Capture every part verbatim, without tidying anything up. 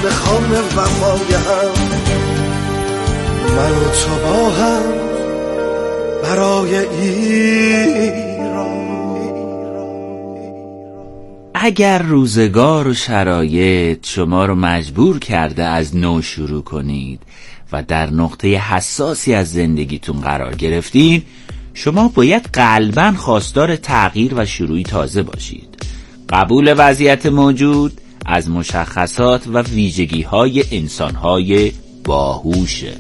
خانه خانه وفای هم، من و تو با هم برای ایران. اگر روزگار و شرایط شما رو مجبور کرده از نو شروع کنید و در نقطه حساسی از زندگیتون قرار گرفتین، شما باید قلباً خواستار تغییر و شروعی تازه باشید. قبول وضعیت موجود از مشخصات و ویژگی‌های انسان‌های باهوشه.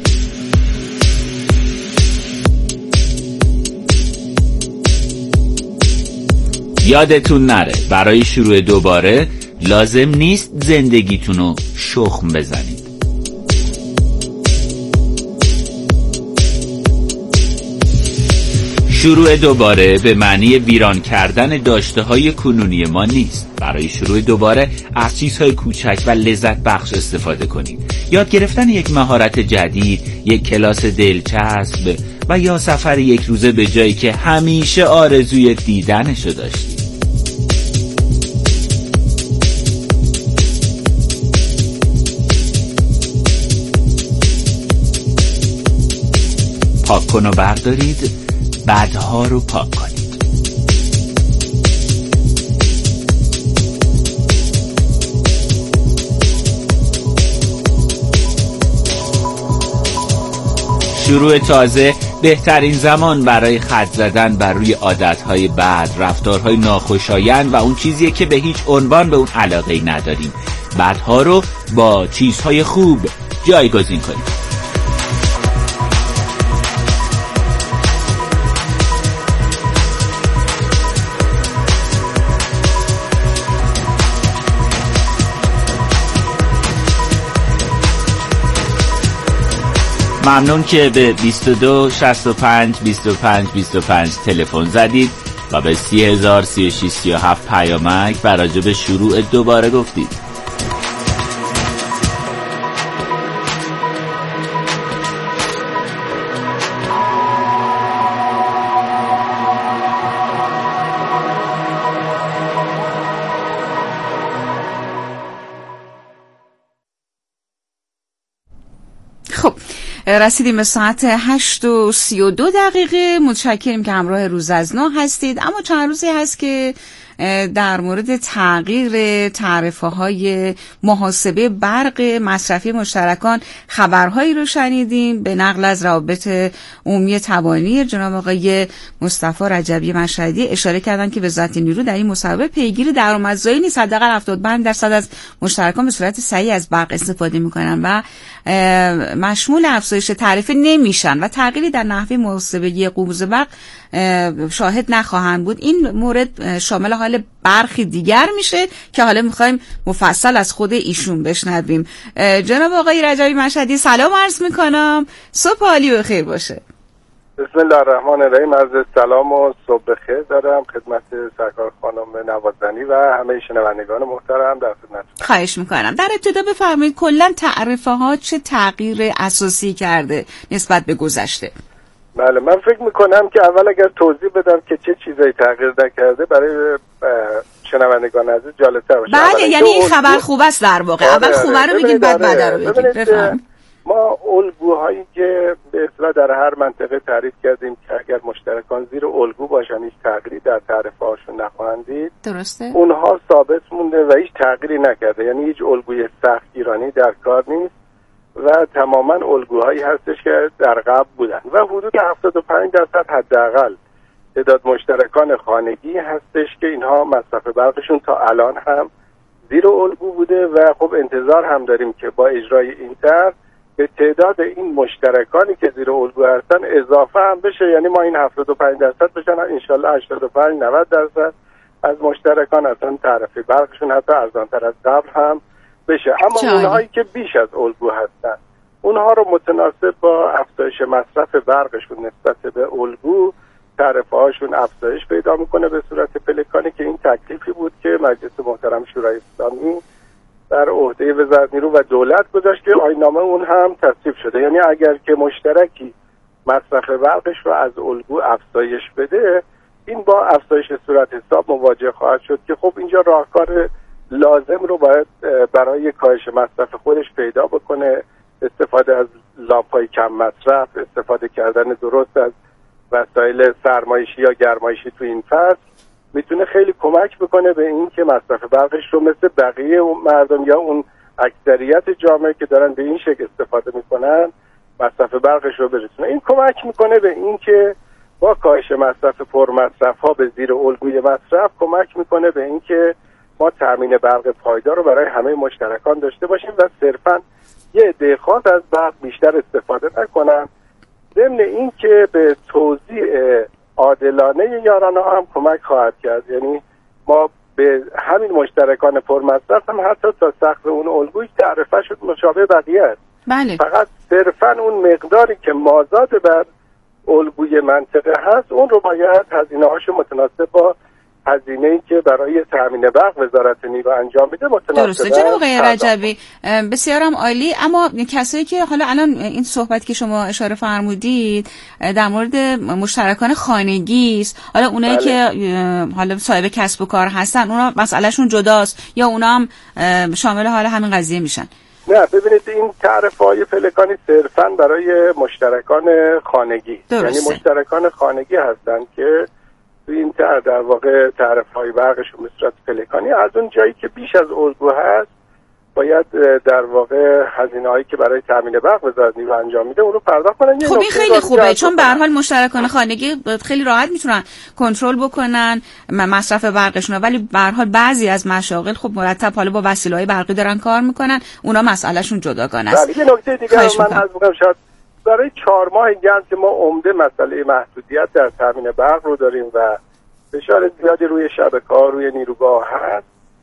یادتون نره برای شروع دوباره لازم نیست زندگیتونو شخم بزنید. شروع دوباره به معنی ویران کردن داشته‌های کنونی ما نیست. برای شروع دوباره از چیزهای کوچک و لذت بخش استفاده کنید. یاد گرفتن یک مهارت جدید، یک کلاس دلچسب و یا سفر یک روزه به جایی که همیشه آرزوی دیدنشو داشتید. پاک کن و بردارید، بدها رو پاک کنید. شروع تازه بهترین زمان برای خط زدن بر روی عادتهای بد، رفتارهای ناخوشایند و اون چیزیه که به هیچ عنوان به اون علاقه‌ای نداریم. بدها رو با چیزهای خوب جایگزین کنید. ممنون که به بیست و دو شصت و پنج بیست و پنج بیست و پنج تلفن زدید و به سی هزار سی و شش سی و هفت پیامک و راجع به شروع دوباره گفتید. خب رسیدیم به ساعت هشت و سی و دو دقیقه. متشکریم که همراه روز از نو هستید. اما چند روزی هست که در مورد تغییر تعرفه های محاسبه برق مصرفی مشترکان خبرهایی رو شنیدیم. به نقل از روابط عمومی تبانی جناب آقای مصطفی رجبی مشهدی اشاره کردن که وزارت نیرو در این مصوبه پیگیر درآمدزایی نیست. حداقل هفتاد و پنج درصد از مشترکان به صورت صحیح از برق استفاده میکنن و مشمول افزایش تعرفه نمیشن و تغییری در نحوه محاسبه قبوز برق شاهد نخواهند بود. این مورد شامل حال برخی دیگر میشه که حالا میخوایم مفصل از خود ایشون بشنویم. جناب آقای رجبی مشهدی سلام عرض میکنم، صبح عالی و خیر باشه. بسم الله الرحمن الرحیم. عرض سلام و صبح بخیر دارم خدمت سرکار خانم نوازنی و همه شنوندگان محترم در خدمتتون. خواهش میکنم. در ابتدا بفرمایید کلا تعرفه ها چه تغییر اساسی کرده نسبت به گذشته؟ بله، من فکر میکنم که اول اگر توضیح بدم که چه چیزایی تغییر نکرده برای شنوندگان عزیز جالب‌تر باشه. بله، یعنی این خبر خوب است در واقع. اول خوبه رو بگید بعد بده رو بگید. بفرمایید. ما الگوهایی که به اصطلاح در هر منطقه تعریف کردیم که اگر مشترکان زیر الگو باشن هیچ تغییری در تعرفه هاشون نخواهند دید. درسته. اونها ثابت مونده و هیچ تغییری نکرده، یعنی هیچ الگوی سخت ایرانی در کار نیست و تماما الگوهایی هستش که در قبل بودن و حدود هفتاد و پنج درصد حداقل تعداد مشترکان خانگی هستش که اینها مصرف برقشون تا الان هم زیر الگو بوده و خب انتظار هم داریم که با اجرای این طرح به تعداد این مشترکانی که زیر الگو هستن اضافه هم بشه، یعنی ما این هفتاد و پنج درصد بشن ان شاء الله هشتاد و پنج نود درصد از مشترکان اصلا تعرفه برقشون حتی ارزان‌تر از قبل هم بشه. اما اونهایی که بیش از الگو هستن اونها رو متناسب با افزایش مصرف برقشون نسبت به الگو تعرفه هاشون افزایش پیدا میکنه به صورت پلکانی که این تکلیفی بود که مجلس محترم شورای اسلامی در عهده وزارت نیرو و دولت گذاشت که آیین‌نامه اون هم تصویب شده. یعنی اگر که مشترکی مصرف برقش رو از الگو افزایش بده این با افزایش صورت حساب مواجه خواهد شد که خب اینجا راهکار لازم رو باید برای کاهش مصرف خودش پیدا بکنه. استفاده از لامپ‌های کم مصرف، استفاده کردن درست از وسایل سرمایشی یا گرمایشی تو این فصل میتونه خیلی کمک بکنه به این که مصرف برقش رو مثل بقیه مردم یا اون اکثریت جامعه که دارن به این شکل استفاده میکنن مصرف برقش رو برسونه. این کمک میکنه به این که با کاهش مصرف پرمصرف ها به زیر الگوی مصرف کمک میکنه به این که ما تامین برق پایدار رو برای همه مشترکان داشته باشیم و صرفاً یه عده خاص از برق بیشتر استفاده نکنن. ضمن این که به توزیع عادلانه یارانه هم کمک خواهد کرد. یعنی ما به همین مشترکان پرمصرف هم حتی تا سقف اون الگوی تعرفه شد مشابه بقیه است. بله. فقط صرفاً اون مقداری که مازاد بر الگوی منطقه هست اون رو باید هزینه‌هاش متناسب با هزینه‌ای که برای تامین برق وزارت نیرو انجام میده متناسب. درسته جناب آقای رجبی، بسیارم عالی. اما کسایی که حالا الان این صحبت که شما اشاره فرمودید در مورد مشترکان خانگی است، حالا اونایی بله. که حالا صاحب کسب و کار هستن اونا مسئلهشون جداست یا اونا هم شامل حال همین قضیه میشن؟ نه ببینید این تعرفه‌های پلکانی صرفاً برای مشترکان خانگی، یعنی مشترکان خانگی هستن که تو این تر در واقع تعرفه‌های برقشون به صورت پلکانی از اون جایی که بیش از الگو هست باید در واقع هزینه‌هایی که برای تامین برق وزارت نیرو انجام میده اون رو پرداخت کنن. خب این خیلی خوبه چون به هر حال مشترکان خانگی خیلی راحت میتونن کنترل بکنن مصرف برقشون، ولی به هر حال بعضی از مشاغل خب مرتب حالا با وسایل‌های برقی دارن کار میکنن، اونا مسئلهشون جداگانه است. یه نکته دیگه من از میگم شاید برای چهار ماه گرم که ما عمده مسئله محدودیت در تامین برق رو داریم و فشار زیادی روی شبکه‌ها روی نیروگاه هست،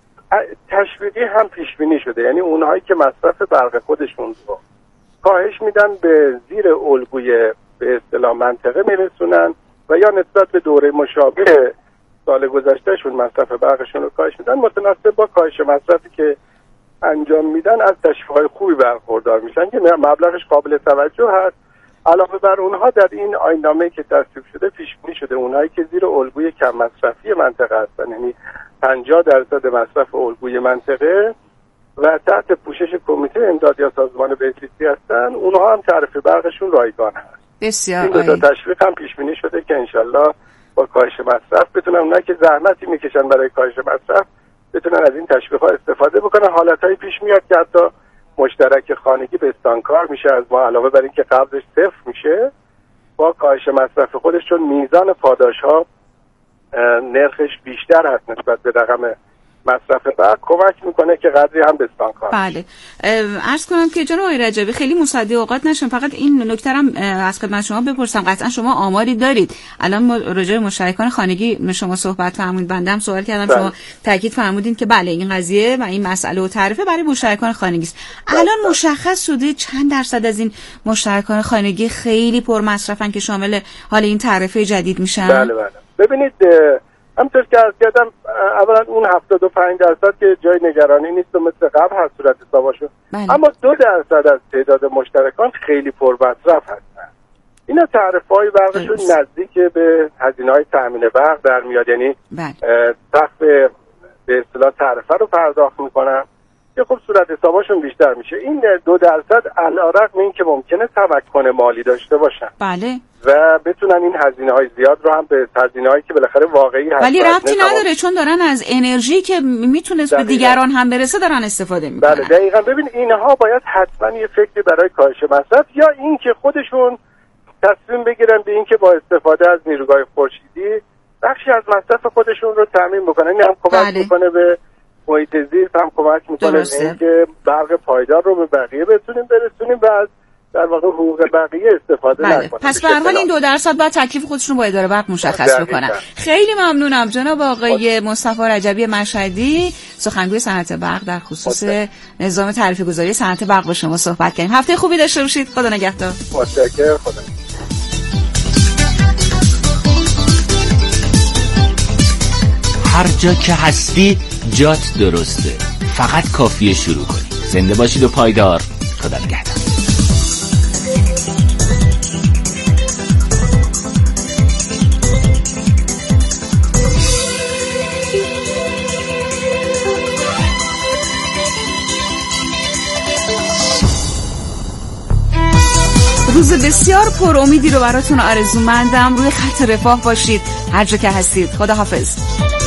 تشویقی هم پیش بینی شده. یعنی اونهایی که مصرف برق خودشون رو کاهش میدن به زیر الگوی به اصطلاح منطقه میرسونن و یا نسبت به دوره مشابه سال گذشتهشون مصرف برقشون رو کاهش میدن، متناسب با کاهش مصرفی که انجام میدن از تشویق‌های خوبی برخوردار میشن که مبلغش قابل توجه هست. علاوه بر اونها در این آیین‌نامه‌ای که تصویب شده پیش بینی شده اونهایی که زیر الگوی کم مصرفی منطقه هستن، یعنی پنجاه درصد مصرف الگوی منطقه و تحت پوشش کمیته امداد یا سازمان بهزیستی هستن، اونها هم تعرفه برقشون رایگان هست. بسیار این دو تا تشویق هم پیش بینی شده که انشالله با کاهش مصرف بتونن اونایی که زحمتی میکشن برای کاهش مصرف بتونن از این تشویق‌ها استفاده بکنن. حالتایی پیش میاد که حتی مشترک خانگی به استانکار میشه از ما، علاوه بر این که قبضش صفر میشه با کاهش مصرف خودش، چون میزان پاداش‌ها نرخش بیشتر هست نسبت به رقم مصرف برق، کمک میکنه که قدری هم به استانکار. بله عرض کنم که جناب آقای رجبی خیلی مصدق اوقات نشم، فقط این نکته هم از خدمت شما بپرسم. قطعا شما آماری دارید، الان ما راجع به مشترکان خانگی شما صحبت فرمودید، بنده هم سوال کردم بله. شما تاکید فرمودین که بله این قضیه و این مسئله و تعرفه برای مشترکان خانگی است. الان بله. مشخص شده چند درصد از این مشترکان خانگی خیلی پر مصرفن که شامل حال این تعرفه جدید میشن؟ بله بله ببینید همونطور که عرض کردم اولا اون هفتاد و پنج درصد که جای نگرانی نیست و مثل قبل هست صورت حسابشون، اما دو درصد از تعداد مشترکان خیلی پرمصرف هستن. اینا تعرفه‌های برقشون نزدیک به هزینه‌های تامین برق در میاد، یعنی سقف به اصطلاح تعرفه رو پرداخت میکنن که خب صورت حسابشون بیشتر میشه. این دو درصد علی‌رغم این که ممکنه تمکن مالی داشته باشن بله و بتونن این هزینه‌های زیاد رو هم به هزینه‌هایی که بالاخره واقعی هست ولی ربطی نداره چون دارن از انرژی که میتونست به دیگران هم برسه دارن استفاده میکنن. بله دقیقاً. ببین اینها باید حتما یه فکری برای کاهش مصرف یا این که خودشون تصمیم بگیرن به این که با استفاده از نیروگاه خورشیدی بخشی از مصرف خودشون رو تامین بکنن. این هم کمک بله. میکنه به محیط زیست، هم کمک میکنه به اینکه برق پایدار رو به بقیه بتونیم برسونیم و از در واقع حقوق بقیه استفاده بله. نکنیم. پس به هر حال این دو درصد باید تکلیف خودشون رو با اداره برق مشخص بکنن. خیلی ممنونم جناب آقای مصطفی رجبی مشهدی، سخنگوی صنعت برق، در خصوص مطلع. نظام تعرفه گذاری صنعت برق با شما صحبت کردیم. هفته خوبی داشته باشید. خدا نگهدار. متشکرم. خدا. هر جا که هستی جات درسته، فقط کافیه شروع کنی. زنده باشید و پایدار. خدا نگهدار. روز بسیار پر امیدی رو براتون آرزومندم. روی خط رفاه باشید هر جا که هستید. خدا حافظ.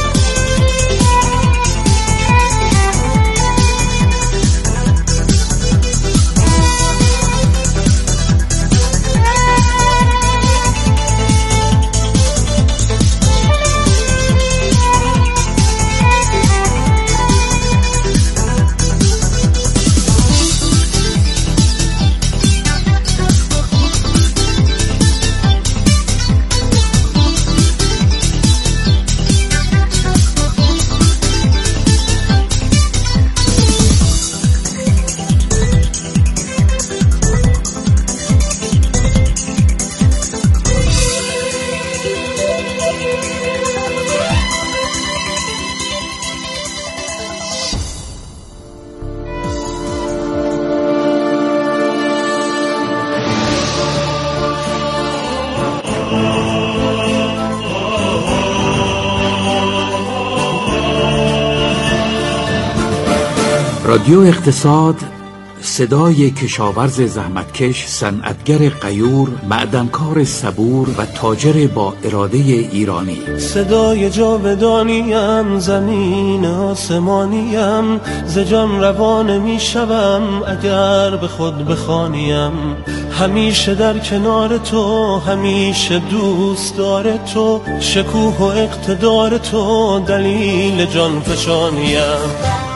رادیو اقتصاد، صدای کشاورز زحمتکش، صنعتگر غیور، معدنکار صبور و تاجر با اراده ایرانی. صدای جاودانیم، زمین آسمانیم، ز جان روان می شوم اگر به خود بخوانیم. همیشه در کنار تو، همیشه دوست دار تو، شکوه و اقتدار تو دلیل جان فشانیم.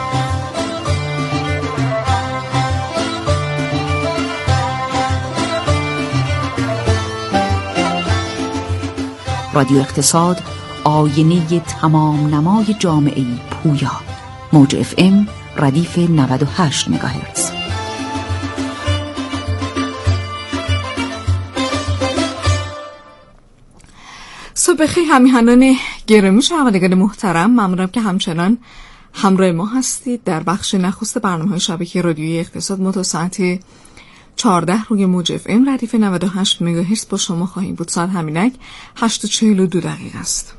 رادیو اقتصاد، آینه تمام نمای جامعه پویا. موج اف ام ردیف نود و هشت مگاهرتز. صبح بخیر همیهنان گرامی شنوندگان محترم، ممنونم که همچنان همراه ما هستید در بخش نخست برنامه‌های شبکه رادیویی اقتصاد. ما تا ساعت چهارده روی موج اف ام ردیف نود و هشت مگاهرتز با شما خواهیم بود. ساعت همینک هشت و چهل و دو دقیقه است.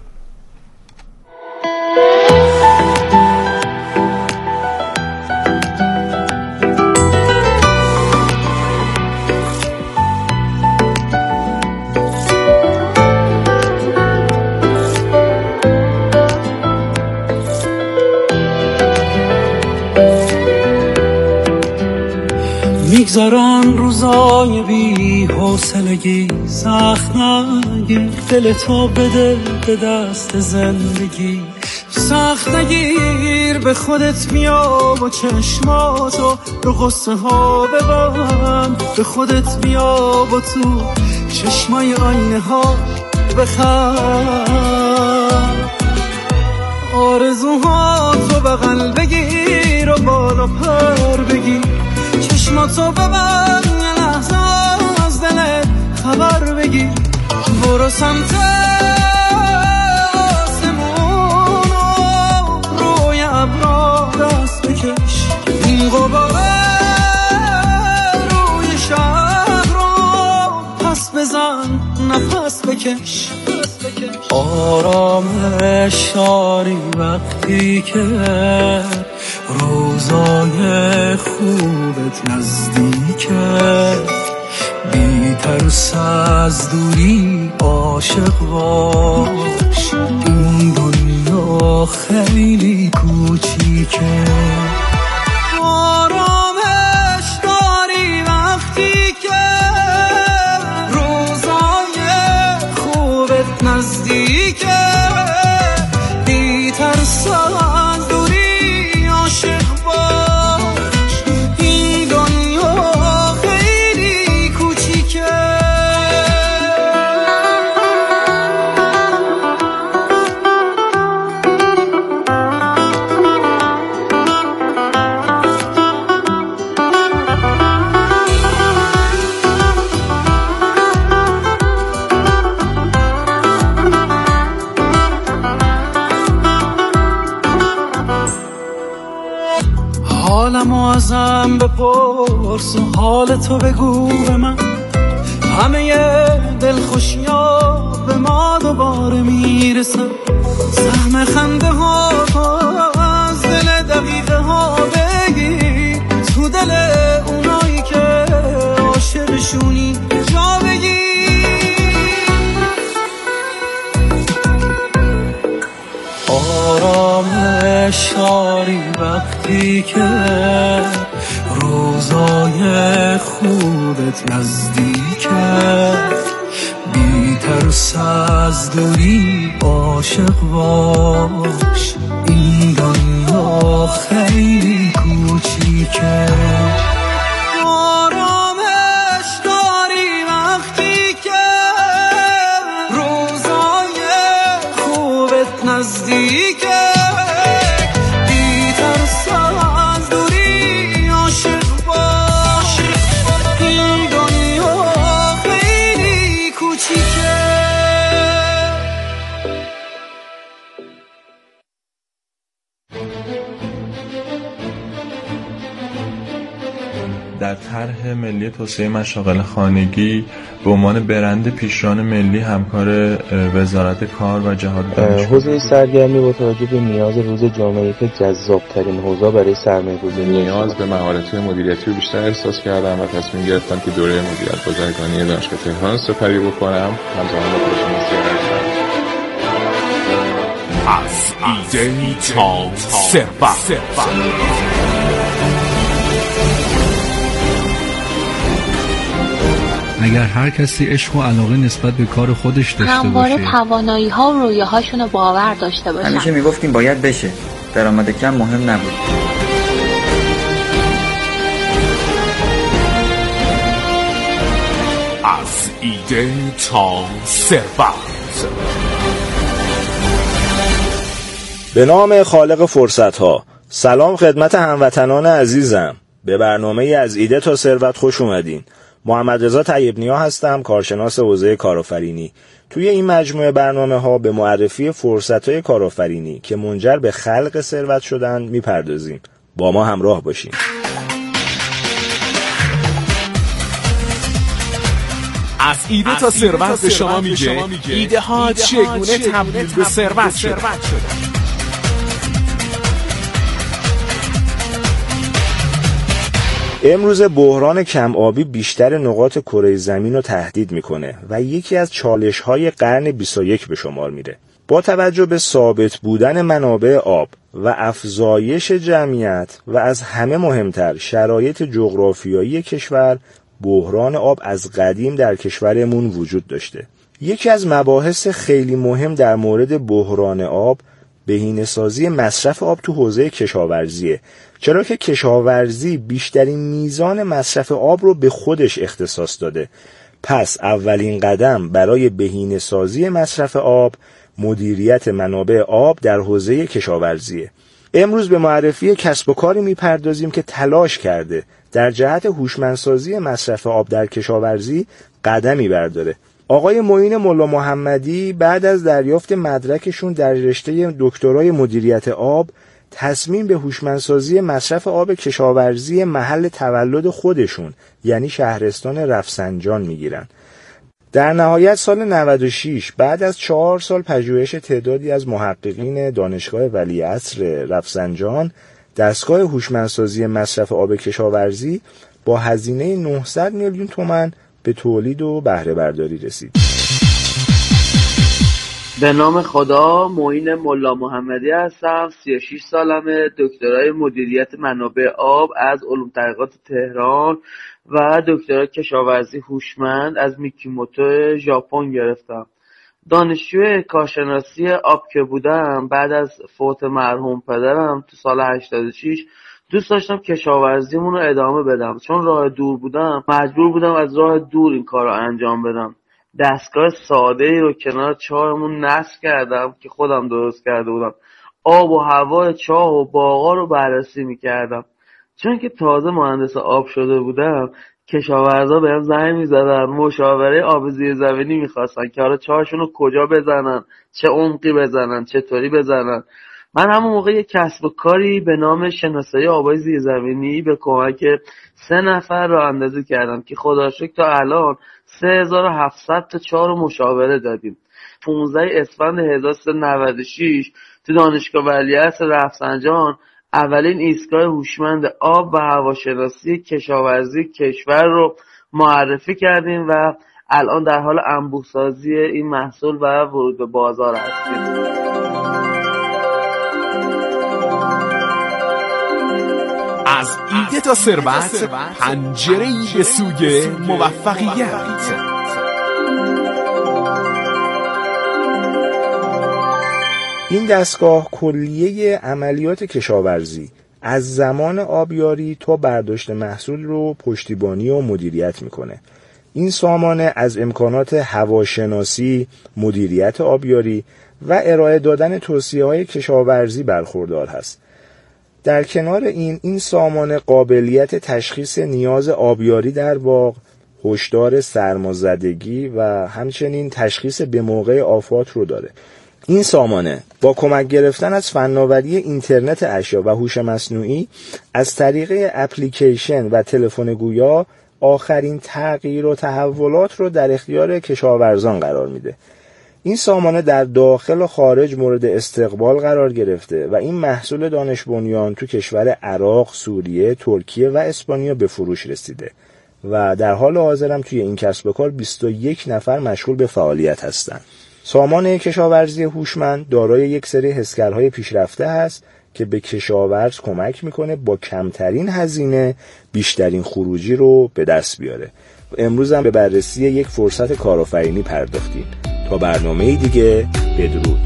میگذارن روزای بی حوصلگی، سخت نگیر دل تو بده به دست زندگی. سخت نگیر به خودت بیا با چشماتو رو قصه ها ببند، به خودت بیا با تو چشمای آینه ها بخند. آرزوها تو بغل بگیر و بالا پر بگیر، چشماتو ببند یه لحظه از دلت خبر بگیر. برو سمت آسمون و روی ابرا دست بکش، این غباره روی شهر رو پس بزن نفس بکش. آرامش داری وقتی که روزای خوبت نزدیکه، بی ترس از دوری عاشق باش، این دنیا خیلی کوچیکه. آرامش داری وقتی که روزای خوبت نزدیکه، بی ترس از دوری عاشق باش، این دنیا خیلی کوچیکه. حالمو ازم بپرس و حالتو بگو به من، همه دلخوشی‌ها به ما دوباره میرسن. سهم خنده ها از دل دقیقه ها بگیر، تو دل اونایی که عاشقشونی داری وقتی که روزای خوبت نزدیکه، بی ترس از دوری عاشق باش، این دنیا خیلی کوچیکه. آرامش داری وقتی که روزای خوبت نزدیکه، بی ترس از دوری عاشق باش، این دنیا خیلی کوچیکه. در طرح ملی توسعه مشاغل خانگی به عنوان برند پیشران ملی همکار وزارت کار و جهاد دانشگاه. حوزه سرگرمی با توجه به نیاز روز جامعه که جذاب‌ترین حوزه برای سرمایه‌گذاری نیاز به مهارت‌های مدیریتی رو بیشتر احساس کردم و تصمیم گرفتم که دوره مدیریت بازرگانی دانشگاه تهران سپری بکنم. همزمان با کارشناسی ارشد. از ایده تا ثروت. اگر هر کسی عشق و علاقه نسبت به کار خودش داشته باشه، همواره توانایی‌ها و رویاهاشون رو باور داشته باشن. همیشه میگفتیم باید بشه، درآمد کم مهم نبود. از ایده تا ثروت. به نام خالق فرصت‌ها. سلام خدمت هموطنان عزیزم. به برنامه از ایده تا ثروت خوش اومدین. محمد رضا طیب‌نیا هستم، کارشناس حوزه کارآفرینی. توی این مجموعه برنامه ها به معرفی فرصت‌های کارآفرینی که منجر به خلق ثروت شدن میپردازیم. با ما همراه باشین. از ایده تا ثروت به شما میگه ایده ها چگونه تبدیل به ثروت شدن. امروز بحران کم آبی بیشتر نقاط کره زمین رو تهدید میکنه و یکی از چالش‌های قرن بیست و یک به شمار میره. با توجه به ثابت بودن منابع آب و افزایش جمعیت و از همه مهمتر شرایط جغرافیایی کشور، بحران آب از قدیم در کشورمون وجود داشته. یکی از مباحث خیلی مهم در مورد بحران آب بهینه‌سازی مصرف آب تو حوزه کشاورزیه، چرا که کشاورزی بیشترین میزان مصرف آب رو به خودش اختصاص داده. پس اولین قدم برای بهینه‌سازی مصرف آب مدیریت منابع آب در حوزه کشاورزیه. امروز به معرفی کسب و کاری میپردازیم که تلاش کرده در جهت هوشمندسازی مصرف آب در کشاورزی قدمی برداره. آقای معین ملا محمدی بعد از دریافت مدرکشون در رشته دکترای مدیریت آب تصمیم به هوشمندسازی مصرف آب کشاورزی محل تولد خودشون یعنی شهرستان رفسنجان میگیرن. در نهایت سال نود و شش بعد از چهار سال پژوهش تعدادی از محققین دانشگاه ولیعصر رفسنجان، دستگاه هوشمندسازی مصرف آب کشاورزی با هزینه نهصد میلیون تومان به تولید و بهره برداری رسید. به نام خدا، معین ملا محمدی هستم. سی و شش سالمه. دکترای مدیریت منابع آب از علوم تحقیقات تهران و دکترای کشاورزی هوشمند از میکیموتو ژاپن گرفتم. دانشجوی کارشناسی آب که بودم، بعد از فوت مرحوم پدرم تو سال هشتاد و شش دوست داشتم کشاورزیمون رو ادامه بدم. چون راه دور بودم مجبور بودم از راه دور این کار رو انجام بدم. دستگاه ساده ای رو کنار چاهمون نصب کردم که خودم درست کرده بودم. آب و هوای چاه و باغا رو بررسی میکردم. چون که تازه مهندس آب شده بودم، کشاورزا بهم زنگ میزدن، مشاوره آب زیرزمینی میخواستن که حالا چاهشون رو کجا بزنن، چه عمقی بزنن، چطوری بزنن. من همون موقع یک کسب و کاری به نام شناسایی آبای زیرزمینی به کمک سه نفر را اندازی کردم که خدا شکر تا الان سه هزار و هفتصد تا چاه مشاوره دادیم. پانزده اسفند هزار و سیصد و نود و شش تو دانشگاه ولیعصر رفسنجان اولین ایستگاه هوشمند آب و هواشناسی کشاورزی کشور رو معرفی کردیم و الان در حال انبوه‌سازی این محصول و ورود به بازار هستیم. از ایده تا ثروت، پنجره‌ای به سوی موفقیت. این دستگاه کلیه عملیات کشاورزی از زمان آبیاری تا برداشت محصول رو پشتیبانی و مدیریت میکنه. این سامانه از امکانات هواشناسی، مدیریت آبیاری و ارائه دادن توصیه‌های کشاورزی برخوردار هست. در کنار این، این سامانه قابلیت تشخیص نیاز آبیاری در باغ، هشدار سرمازدگی و همچنین تشخیص به موقع آفات رو داره. این سامانه با کمک گرفتن از فناوری اینترنت اشیا و هوش مصنوعی از طریق اپلیکیشن و تلفن گویا آخرین تغییر و تحولات رو در اختیار کشاورزان قرار میده. این سامانه در داخل و خارج مورد استقبال قرار گرفته و این محصول دانش بنیان تو کشور عراق، سوریه، ترکیه و اسپانیا به فروش رسیده و در حال حاضرم توی این کسب و کار بیست و یک نفر مشغول به فعالیت هستند. سامان کشاورزی هوشمند دارای یک سری حسگرهای پیشرفته است که به کشاورز کمک میکنه با کمترین هزینه بیشترین خروجی رو به دست بیاره. امروز هم به بررسی یک فرصت کارآفرینی پرداختیم. تا برنامه دیگه، بدرود.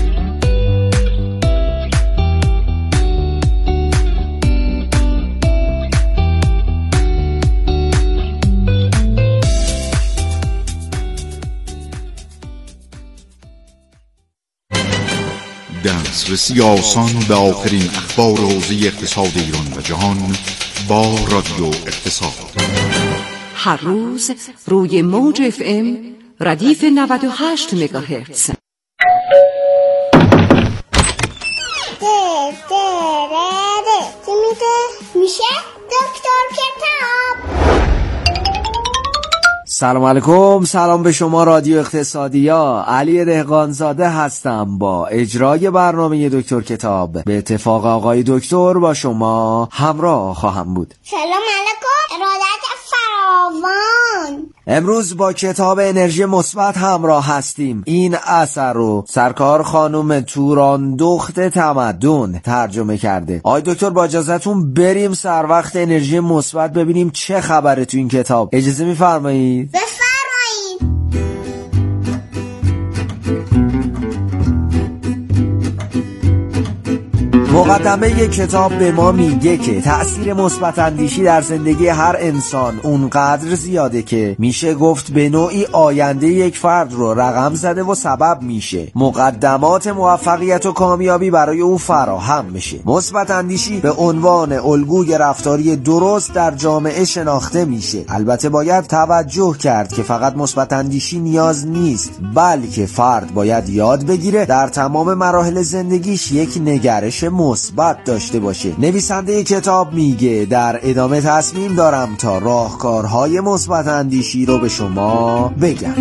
دسترسی آسان به آخرین اخبار حوزه اقتصاد ایران و جهان با رادیو اقتصاد. هر روز روی موج اف ام ردیف نود و هشت مگاهرتز. میشه دکتر کتاب. سلام علیکم، سلام به شما رادیو اقتصادیا. علی دهقانزاده هستم با اجرای برنامه دکتر کتاب. به اتفاق آقای دکتر با شما همراه خواهم بود. سلام علیکم، ارادت فراوان. امروز با کتاب انرژی مثبت همراه هستیم. این اثر رو سرکار خانم توران دخت تمدن ترجمه کرده. آقای دکتر با اجازهتون بریم سر وقت انرژی مثبت ببینیم چه خبره تو این کتاب. اجازه میفرمایید؟ بفرمایید. مقدمه یک کتاب به ما میگه که تأثیر مثبت اندیشی در زندگی هر انسان اونقدر زیاده که میشه گفت به نوعی آینده یک فرد رو رقم زده و سبب میشه مقدمات موفقیت و کامیابی برای او فراهم میشه. مثبت اندیشی به عنوان الگوی رفتاری درست در جامعه شناخته میشه. البته باید توجه کرد که فقط مثبت اندیشی نیاز نیست، بلکه فرد باید یاد بگیره در تمام مراحل زندگیش یک نگرش مثبت داشته باشه. نویسنده کتاب میگه در ادامه تصمیم دارم تا راهکارهای مثبت اندیشی رو به شما بگم.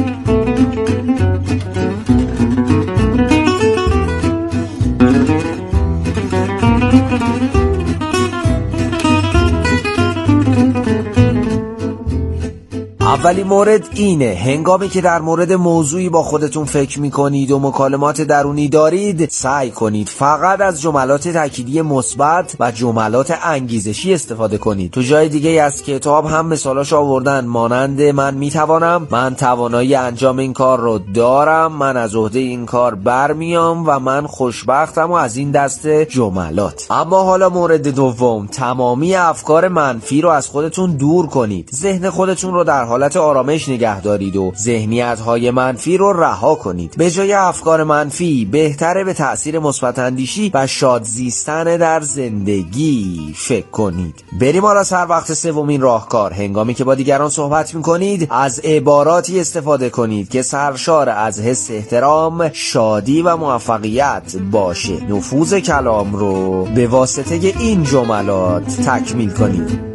اولی مورد اینه: هنگامی که در مورد موضوعی با خودتون فکر میکنید و مکالمات درونی دارید، سعی کنید فقط از جملات تأکیدی مثبت و جملات انگیزشی استفاده کنید. تو جای دیگه از کتاب هم مثالاش آوردن، مانند من میتوانم، من توانایی انجام این کار رو دارم، من از عهده این کار برمیام و من خوشبختم و از این دست جملات. اما حالا مورد دوم، تمامی افکار منفی رو از خودتون دور کنید. ذهن خودتون رو در حالت آرامش نگه دارید و ذهنیت‌های منفی رو رها کنید. به جای افکار منفی بهتره به تأثیر مثبت اندیشی و شاد زیستن در زندگی فکر کنید. بریم حالا سر وقت سومین راهکار. هنگامی که با دیگران صحبت می‌کنید از عباراتی استفاده کنید که سرشار از حس احترام، شادی و موفقیت باشه. نفوذ کلام رو به واسطه این جملات تکمیل کنید.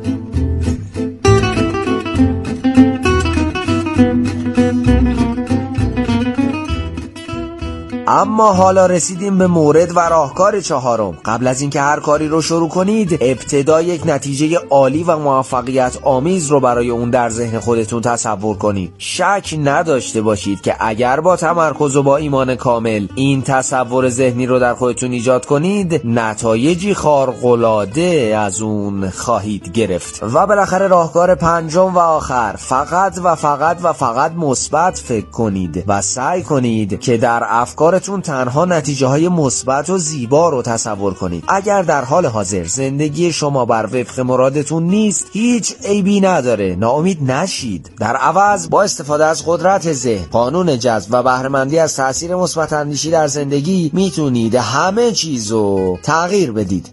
اما حالا رسیدیم به مورد و راهکار چهارم. قبل از اینکه هر کاری رو شروع کنید، ابتدا یک نتیجه عالی و موفقیت آمیز رو برای اون در ذهن خودتون تصور کنید. شک نداشته باشید که اگر با تمرکز و با ایمان کامل این تصور ذهنی رو در خودتون ایجاد کنید، نتایجی خارق‌العاده از اون خواهید گرفت. و بالاخره راهکار پنجم و آخر، فقط و فقط و فقط مثبت فکر کنید و سعی کنید که در افکارتون تنها نتیجه های مثبت و زیبا رو تصور کنید. اگر در حال حاضر زندگی شما بر وفق مرادتون نیست، هیچ عیبی نداره، ناامید نشید. در عوض با استفاده از قدرت ذهن، قانون جذب و بهره مندی از تاثیر مثبت اندیشی در زندگی میتونید همه چیزو تغییر بدید.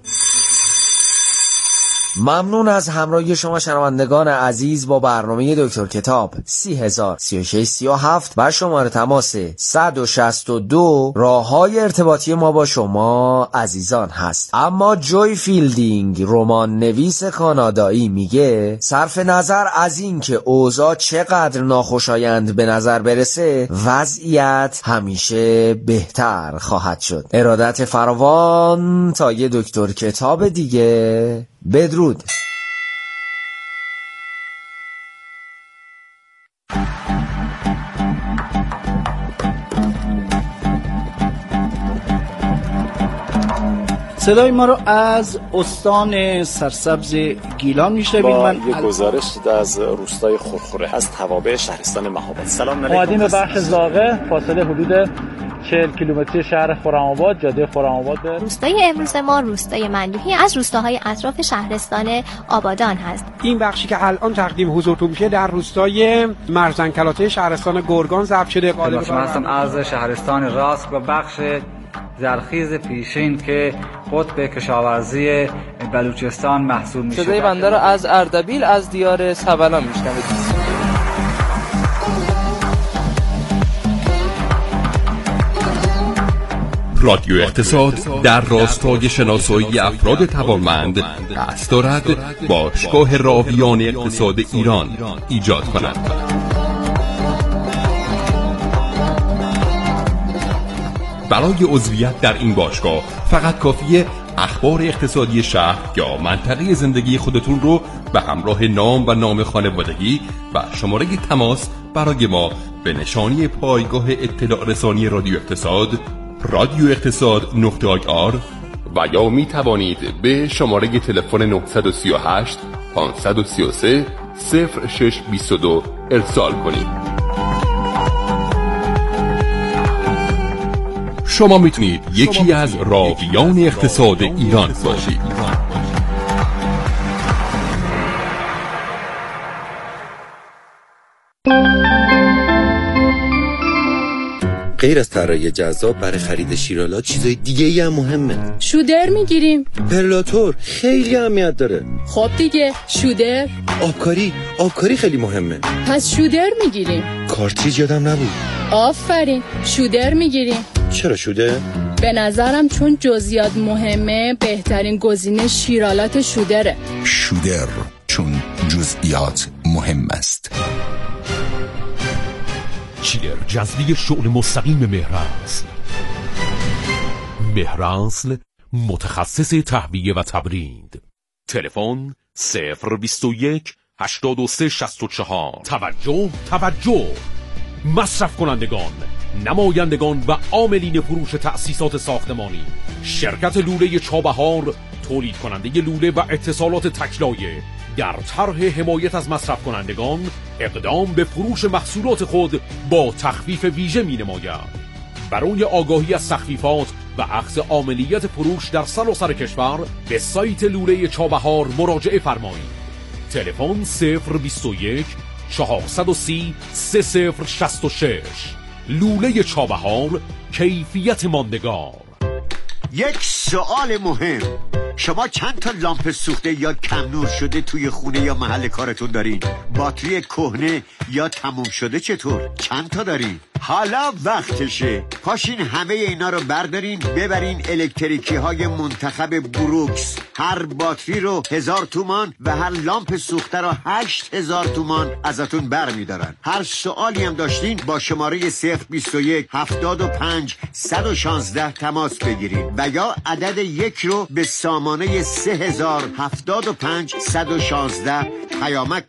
ممنون از همراهی شما شنوندگان عزیز با برنامه دکتر کتاب. سی هزار سی و شش سی و هفت و شماره تماس صد و شصت و دو راههای ارتباطی ما با شما عزیزان هست. اما جوی فیلدینگ، رمان نویس کانادایی، میگه صرف نظر از این که اوضاع چقدر ناخوشایند به نظر برسه، وضعیت همیشه بهتر خواهد شد. ارادت فراوان تا یه دکتر کتاب دیگه. بدرود. صدای ما رو از استان سرسبز گیلان میشنوید. من یک گزارش از روستای خورخوره از توابع شهرستان مهاباد. سلام علیکم. اومدیم به بخش زاغه، فاصله حدود چهل کیلومتری شهر خرم‌آباد، جاده خرم‌آباد. به روستای امروز ما روستای مندوحی از روستاهای اطراف شهرستان آبادان هست. این بخشی که الان تقدیم حضورتون میشه در روستای مرزنکلاته شهرستان گرگان ضبط شده. قالب هستم از شهرستان راسک و بخش زرخیز پیشین که قطب کشاورزی بلوچستان محسوب میشه. صدای بنده رو از اردبیل از دیار سبلان میشنوید. رادیو اقتصاد در راستای شناسایی افراد توانمند قصد دارد باشگاه راویان اقتصاد ایران ایجاد کند. برای عضویت در این باشگاه فقط کافیه اخبار اقتصادی شهر یا منطقه زندگی خودتون رو به همراه نام و نام خانوادگی و شماره تماس برای ما به نشانی پایگاه اطلاع رسانی رادیو اقتصاد رادیو اقتصاد نقطه آی آر و یا می توانید به شماره تلفن نه سه هشت پانصد و سی و سه صفر شش بیست و دو ارسال کنید. شما میتونید یکی از راویان اقتصاد ایران باشید. غیر از طراحی جذاب برای خرید شیرالات چیزای دیگه ای هم مهمه. شودر میگیریم. پرلاتور خیلی اهمیت داره. خب دیگه شودر. آبکاری آبکاری خیلی مهمه. پس شودر میگیریم. کارتریج یادم نبود. آفرین شودر میگیریم. چرا شودر؟ به نظرم چون جزئیات مهمه بهترین گزینه شیرالات شودره. شودر چون جزئیات مهم است. چیلر جذبی شغل مستقیم مهرنسل. مهرنسل متخصص تهویه و تبرید. تلفن صفر بیست و یک هشتاد و سه شصت و چهار. توجه توجه مصرف کنندگان، نمایندگان و عاملین فروش تأسیسات ساختمانی. شرکت لوله چابهار تولید کننده لوله و اتصالات تکلایه در طرح حمایت از مصرف کنندگان اقدام به فروش محصولات خود با تخفیف ویژه می نماید. برای آگاهی از تخفیفات و اخذ عاملیت فروش در سراسر کشور به سایت لوله چابهار مراجعه فرمایید. تلفن صفر بیست و یک چهارصد و سی سه صفر شصت و شش. لوله چابهار، کیفیت ماندگار. یک سوال مهم، شما چند تا لامپ سوخته یا کم نور شده توی خونه یا محل کارتون دارین؟ باتری کهنه یا تموم شده چطور؟ چند تا دارین؟ حالا وقتشه. پاشین همه اینا رو بردارین ببرین الکتریکی های منتخب بروکس. هر باتری رو هزار تومان و هر لامپ سوخته رو هشت هزار تومان ازتون بر میدارن. هر سوالی هم داشتین با شماره صفر بیست و یک هفتاد و پنج صد و شانزده تماس بگیرین و یا عدد یک رو به سامانه سه هزار هفتاد و پنج صد و شانزده پیامک